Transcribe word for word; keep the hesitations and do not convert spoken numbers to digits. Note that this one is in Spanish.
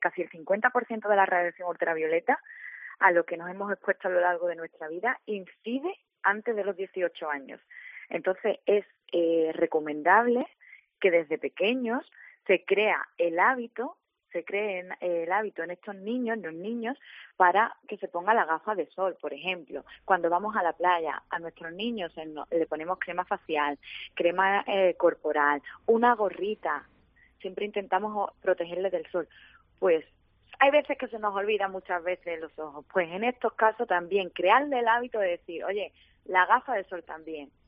casi el cincuenta por ciento de la radiación ultravioleta a lo que nos hemos expuesto a lo largo de nuestra vida incide antes de los dieciocho años. Entonces es eh, recomendable que desde pequeños se crea el hábito, se cree el hábito en estos niños, en los niños, para que se ponga la gafa de sol, por ejemplo. Cuando vamos a la playa, a nuestros niños le ponemos crema facial, crema eh, corporal, una gorrita, siempre intentamos protegerles del sol. Pues hay veces que se nos olvida muchas veces los ojos, pues en estos casos también crearle el hábito de decir, oye, la gafa de sol también.